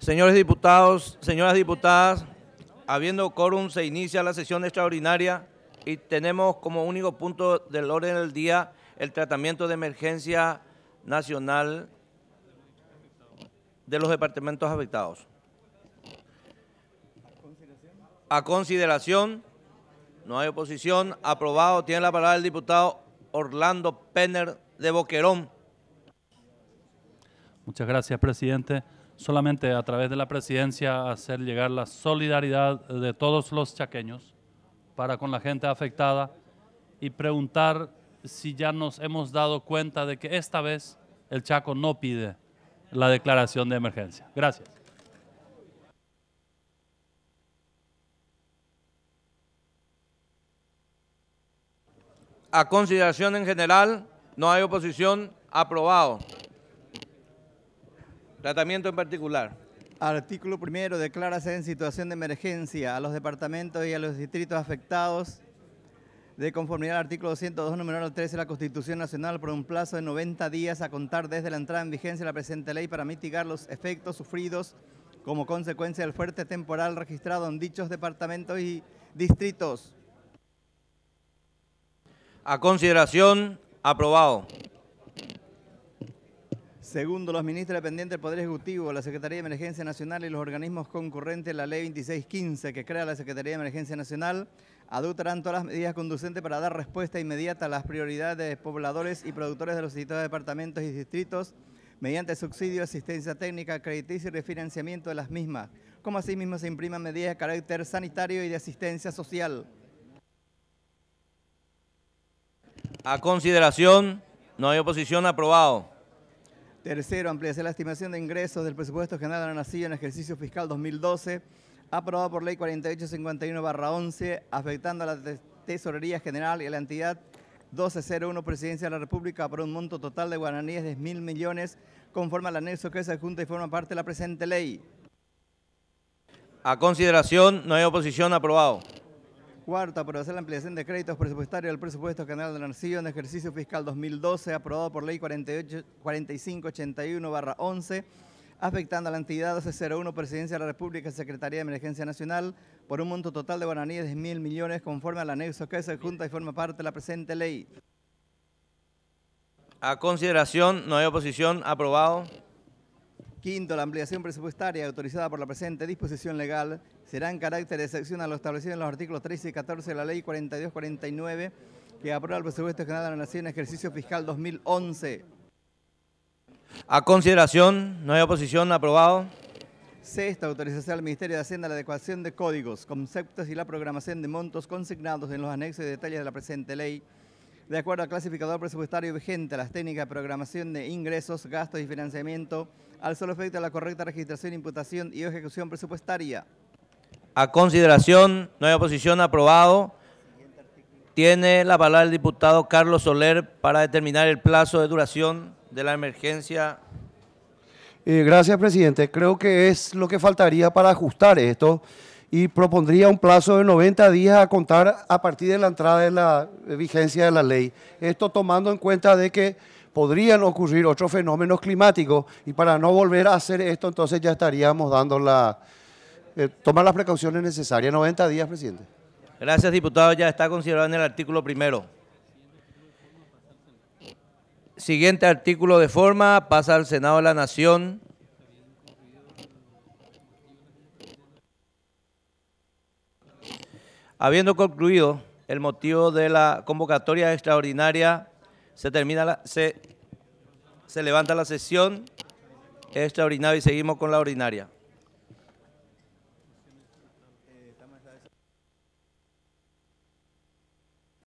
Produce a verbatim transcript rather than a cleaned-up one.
Señores diputados, señoras diputadas, habiendo quórum, se inicia la sesión extraordinaria y tenemos como único punto del orden del día el tratamiento de emergencia nacional de los departamentos afectados. A consideración, no hay oposición, aprobado. Tiene la palabra el diputado Orlando Penner de Boquerón. Muchas gracias, presidente. Solamente a través de la presidencia hacer llegar la solidaridad de todos los chaqueños para con la gente afectada y preguntar si ya nos hemos dado cuenta de que esta vez el Chaco no pide la declaración de emergencia. Gracias. A consideración en general, no hay oposición, aprobado. Tratamiento en particular. Artículo primero. Declárase en situación de emergencia a los departamentos y a los distritos afectados de conformidad al artículo doscientos dos, numeral trece de la Constitución Nacional por un plazo de noventa días a contar desde la entrada en vigencia de la presente ley para mitigar los efectos sufridos como consecuencia del fuerte temporal registrado en dichos departamentos y distritos. A consideración, aprobado. Segundo, los ministros dependientes del Poder Ejecutivo, la Secretaría de Emergencia Nacional y los organismos concurrentes a la Ley veintiséis quince que crea la Secretaría de Emergencia Nacional adoptarán todas las medidas conducentes para dar respuesta inmediata a las prioridades de pobladores y productores de los distintos departamentos y distritos mediante subsidio, asistencia técnica, crediticia y refinanciamiento de las mismas, como asimismo se impriman medidas de carácter sanitario y de asistencia social. A consideración, no hay oposición, aprobado. Tercero, ampliación de la estimación de ingresos del presupuesto general de la Nación en el ejercicio fiscal dos mil doce, aprobado por ley cuarenta y ocho cincuenta y uno barra once, afectando a la Tesorería General y a la entidad doce cero uno Presidencia de la República por un monto total de guaraníes de mil millones, conforme al anexo que se adjunta y forma parte de la presente ley. A consideración, no hay oposición, aprobado. Cuarto, aprobación de la ampliación de créditos presupuestarios del presupuesto general de la Nación, ejercicio fiscal dos mil doce, aprobado por ley cuarenta y cinco ochenta y uno barra once, afectando a la entidad doce cero uno Presidencia de la República y Secretaría de Emergencia Nacional por un monto total de guaraníes de mil millones, conforme al anexo que se adjunta y forma parte de la presente ley. A consideración, no hay oposición, aprobado. Quinto, la ampliación presupuestaria autorizada por la presente disposición legal será en carácter de excepción a lo establecido en los artículos trece y catorce de la Ley cuarenta y dos cuarenta y nueve, que aprueba el presupuesto general de la Nación ejercicio fiscal dos mil once. A consideración, no hay oposición, aprobado. Sexta, autorización al Ministerio de Hacienda a la adecuación de códigos, conceptos y la programación de montos consignados en los anexos y detalles de la presente ley, de acuerdo al clasificador presupuestario vigente, a las técnicas de programación de ingresos, gastos y financiamiento, al solo efecto de la correcta registración, imputación y ejecución presupuestaria. A consideración, no hay oposición, aprobado. Tiene la palabra el diputado Carlos Soler para determinar el plazo de duración de la emergencia. Eh, gracias, presidente. Creo que es lo que faltaría para ajustar esto y propondría un plazo de noventa días a contar a partir de la entrada de la vigencia de la ley. Esto tomando en cuenta de que podrían ocurrir otros fenómenos climáticos y para no volver a hacer esto, entonces ya estaríamos dando la, eh, tomar las precauciones necesarias. noventa días, presidente. Gracias, diputado. Ya está considerado en el artículo primero. Siguiente artículo de forma, pasa al Senado de la Nación. Habiendo concluido el motivo de la convocatoria extraordinaria, se termina la, se, se levanta la sesión extraordinaria y seguimos con la ordinaria.